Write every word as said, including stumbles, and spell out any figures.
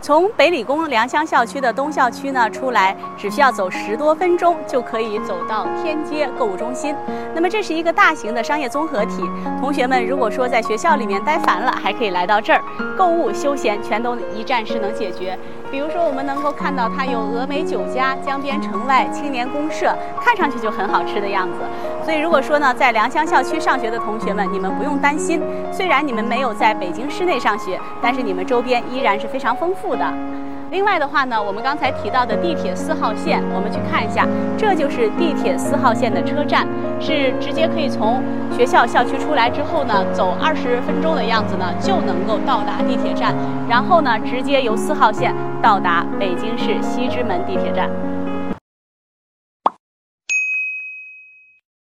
从北理工良乡校区的东校区呢出来，只需要走十多分钟就可以走到天街购物中心。那么这是一个大型的商业综合体，同学们如果说在学校里面待烦了，还可以来到这儿购物休闲，全都一站式能解决。比如说我们能够看到它有峨眉酒家、江边城外青年公社，看上去就很好吃的样子。所以如果说呢在良乡校区上学的同学们，你们不用担心，虽然你们没有在北京市内上学，但是你们周边依然是非常丰富的。另外的话呢，我们刚才提到的地铁四号线，我们去看一下，这就是地铁四号线的车站，是直接可以从学校校区出来之后呢，走二十分钟的样子呢，就能够到达地铁站，然后呢，直接由四号线到达北京市西直门地铁站。